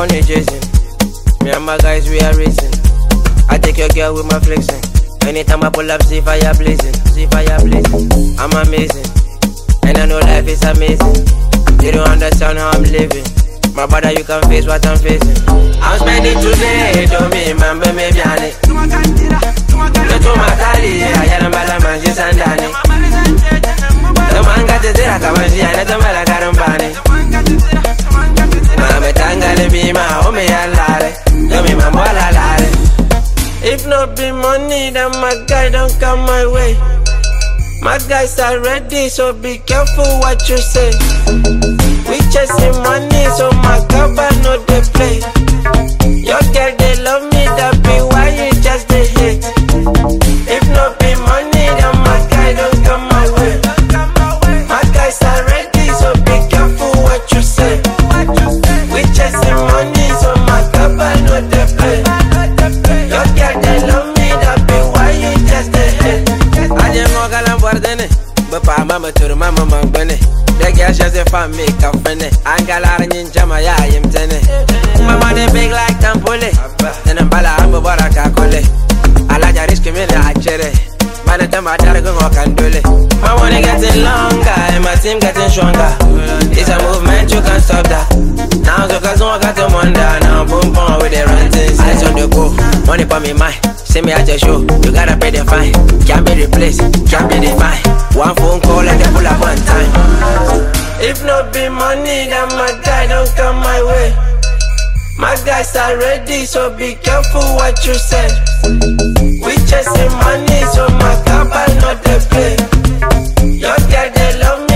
money chasing. Me and my guys, we are racing. I take your girl with my flexing. Anytime I pull up, see fire blazing. See fire blazing. I'm amazing, and I know life is amazing. You don't understand how I'm living. My brother, you can face what I'm facing. I'm spending today, don't me, man, but maybe I need. Go to my tally, I am a man, she's Sandani. The man got the zera, come and see, I let the man got him bunny. Mama Tangale be my homie, and Lare. Don't be my bola Lare. If not be money, then my guy don't come my way. My guys are ready, so be careful what you say. We chasing money, so my cover no they play. Your girl they love me, that be why you just they hate. If not be money, then my guy don't come my way. My guys are ready, so be careful what you say. We chasing money, so my cover no they play. Your girl they love me, that be why you just they hate. I just walk along for the but pa mama to the mama bunny. The girl just a fan make a funny. I'm gathering in Jamaya, I'm tenny. My money big like Tampole. Then I'm bala, I'm a barakakole. I like a risk me, I cherry. By the time I try to go, I can do it. My money getting longer, and my team getting stronger. It's a movement, you can't stop that. Now, so cause no, I got to wonder. Now, boom, boom, with the rentings. Eyes on the go, money for me, mine. See me at your show, you gotta pay the fine. Can't be replaced, can't be defined. One phone call and they pull up one time. If not be money, then my guy don't come my way. My guys are ready, so be careful what you say. We chasing money, so my company not they play. Your girl they love me.